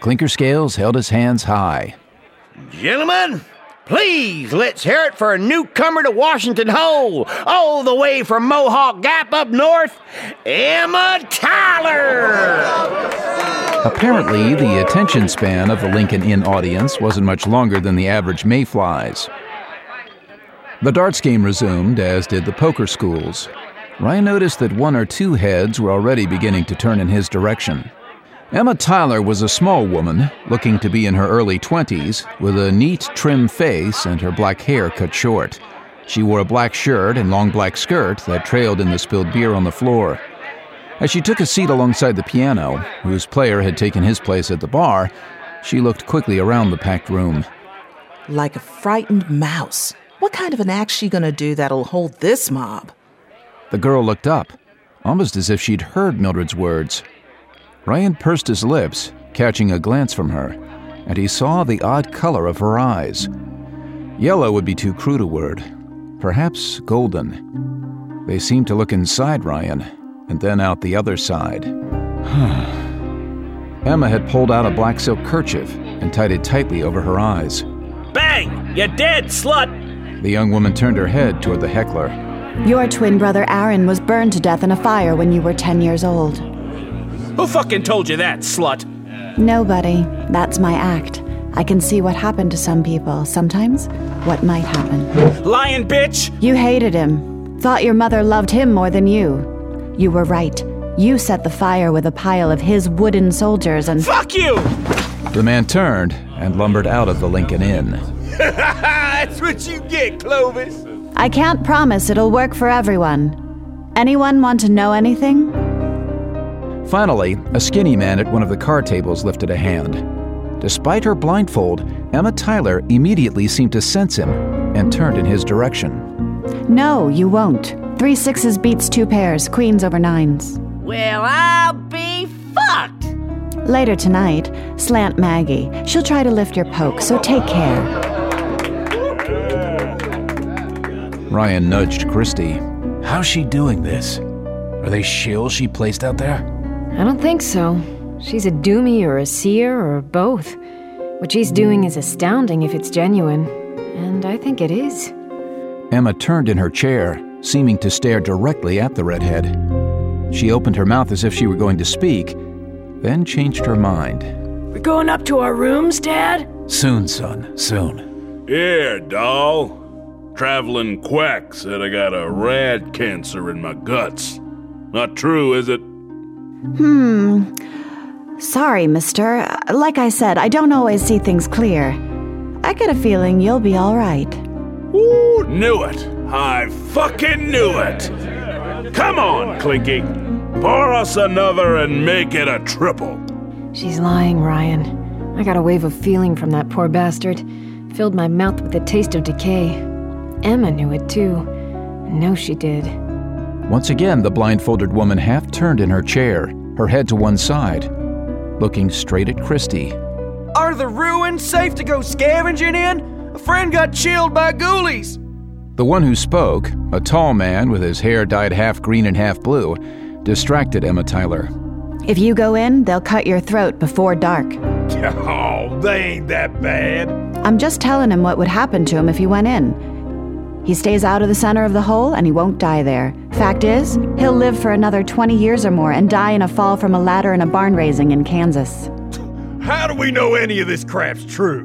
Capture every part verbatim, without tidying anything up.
Clinker Scales held his hands high. Gentlemen, please, let's hear it for a newcomer to Washington Hole, all the way from Mohawk Gap up north, Emma Tyler! Apparently, the attention span of the Lincoln Inn audience wasn't much longer than the average mayflies. The darts game resumed, as did the poker schools. Ryan noticed that one or two heads were already beginning to turn in his direction. Emma Tyler was a small woman, looking to be in her early twenties, with a neat, trim face and her black hair cut short. She wore a black shirt and long black skirt that trailed in the spilled beer on the floor. As she took a seat alongside the piano, whose player had taken his place at the bar, she looked quickly around the packed room. Like a frightened mouse. What kind of an act's she gonna do that'll hold this mob? The girl looked up, almost as if she'd heard Mildred's words. Ryan pursed his lips, catching a glance from her, and he saw the odd color of her eyes. Yellow would be too crude a word. Perhaps golden. They seemed to look inside Ryan, and then out the other side. Emma had pulled out a black silk kerchief and tied it tightly over her eyes. Bang! You're dead, slut! The young woman turned her head toward the heckler. Your twin brother Aaron was burned to death in a fire when you were ten years old. Who fucking told you that, slut? Nobody. That's my act. I can see what happened to some people. Sometimes, what might happen. Lying bitch! You hated him. Thought your mother loved him more than you. You were right. You set the fire with a pile of his wooden soldiers and... Fuck you! The man turned and lumbered out of the Lincoln Inn. That's what you get, Clovis. I can't promise it'll work for everyone. Anyone want to know anything? Finally, a skinny man at one of the card tables lifted a hand. Despite her blindfold, Emma Tyler immediately seemed to sense him and turned in his direction. No, you won't. Three sixes beats two pairs, queens over nines. Well, I'll be fucked. Later tonight, Slant Maggie. She'll try to lift your poke, so take care. Ryan nudged Christy. How's she doing this? Are they shills she placed out there? I don't think so. She's a doomie or a seer or both. What she's doing is astounding if it's genuine. And I think it is. Emma turned in her chair, seeming to stare directly at the redhead. She opened her mouth as if she were going to speak, then changed her mind. We're going up to our rooms, Dad? Soon, son, soon. Yeah, doll. Traveling quack said I got a rat cancer in my guts. Not true, is it? Hmm. Sorry, mister. Like I said, I don't always see things clear. I get a feeling you'll be all right. Ooh, knew it. I fucking knew it. Come on, Clinky. Pour us another and make it a triple. She's lying, Ryan. I got a wave of feeling from that poor bastard. Filled my mouth with the taste of decay. Emma knew it too. I know she did. Once again, the blindfolded woman half turned in her chair, her head to one side, looking straight at Christy. Are the ruins safe to go scavenging in? A friend got chilled by ghoulies. The one who spoke, a tall man with his hair dyed half green and half blue, distracted Emma Tyler. If you go in, they'll cut your throat before dark. Oh, they ain't that bad. I'm just telling him what would happen to him if he went in. He stays out of the center of the hole and he won't die there. Fact is, he'll live for another twenty years or more and die in a fall from a ladder in a barn raising in Kansas. How do we know any of this crap's true?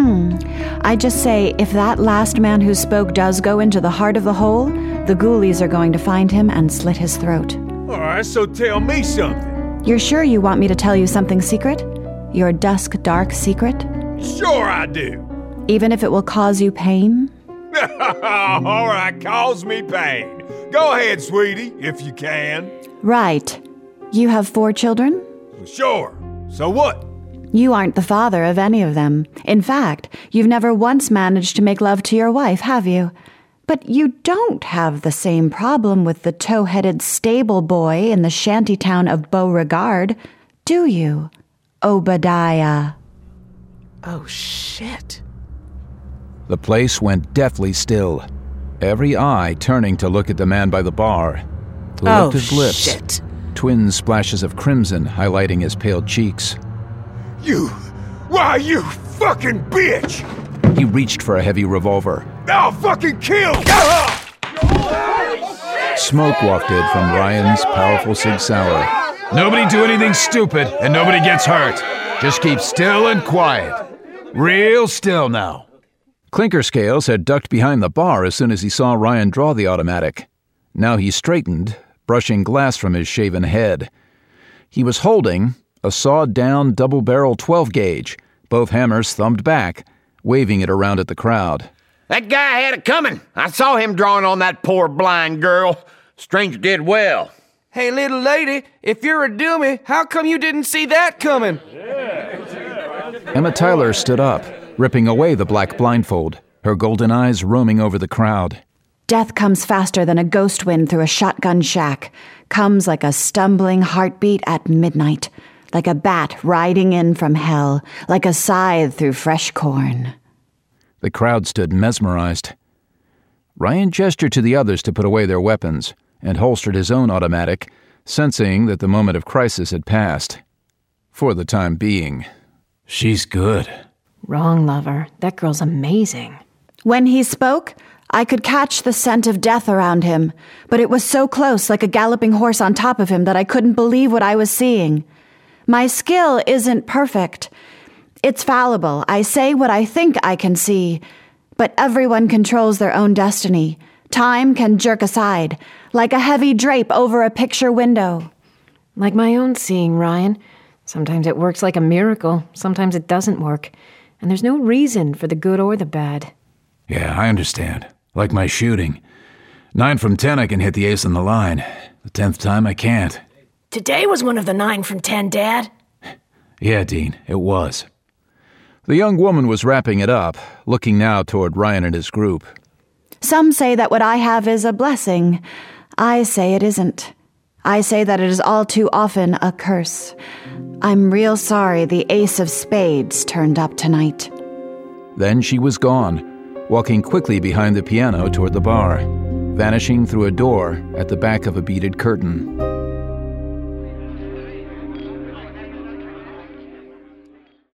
I just say, if that last man who spoke does go into the heart of the hole, the ghoulies are going to find him and slit his throat. All right, so tell me something. You're sure you want me to tell you something secret? Your dusk, dark secret? Sure I do. Even if it will cause you pain? All right, cause me pain. Go ahead, sweetie, if you can. Right. You have four children? Sure. So what? You aren't the father of any of them. In fact, you've never once managed to make love to your wife, have you? But you don't have the same problem with the tow-headed stable boy in the shanty town of Beauregard, do you, Obadiah? Oh, shit. The place went deathly still, every eye turning to look at the man by the bar, who oh, licked his lips, shit. twin splashes of crimson highlighting his pale cheeks. You, Why, you fucking bitch! He reached for a heavy revolver. I'll fucking kill! Smoke wafted from Ryan's powerful Sig Sauer. Nobody do anything stupid, and nobody gets hurt. Just keep still and quiet. Real still now. Clinker Scales had ducked behind the bar as soon as he saw Ryan draw the automatic. Now he straightened, brushing glass from his shaven head. He was holding a sawed-down double-barrel twelve-gauge, both hammers thumbed back, waving it around at the crowd. That guy had it coming. I saw him drawing on that poor blind girl. Stranger did well. Hey, little lady, if you're a dummy, how come you didn't see that coming? Emma Tyler stood up, ripping away the black blindfold, her golden eyes roaming over the crowd. Death comes faster than a ghost wind through a shotgun shack, comes like a stumbling heartbeat at midnight, like a bat riding in from hell, like a scythe through fresh corn. The crowd stood mesmerized. Ryan gestured to the others to put away their weapons and holstered his own automatic, sensing that the moment of crisis had passed. For the time being. She's good. Wrong, lover. That girl's amazing. When he spoke, I could catch the scent of death around him, but it was so close, like a galloping horse on top of him, that I couldn't believe what I was seeing. My skill isn't perfect. It's fallible. I say what I think I can see, but everyone controls their own destiny. Time can jerk aside, like a heavy drape over a picture window. Like my own seeing, Ryan. Sometimes it works like a miracle, sometimes it doesn't work, and there's no reason for the good or the bad. Yeah, I understand. Like my shooting. Nine from ten I can hit the ace on the line. The tenth time I can't. Today was one of the nine from ten, Dad. Yeah, Dean, it was. The young woman was wrapping it up, looking now toward Ryan and his group. Some say that what I have is a blessing. I say it isn't. I say that it is all too often a curse. I'm real sorry the ace of spades turned up tonight. Then she was gone, walking quickly behind the piano toward the bar, vanishing through a door at the back of a beaded curtain.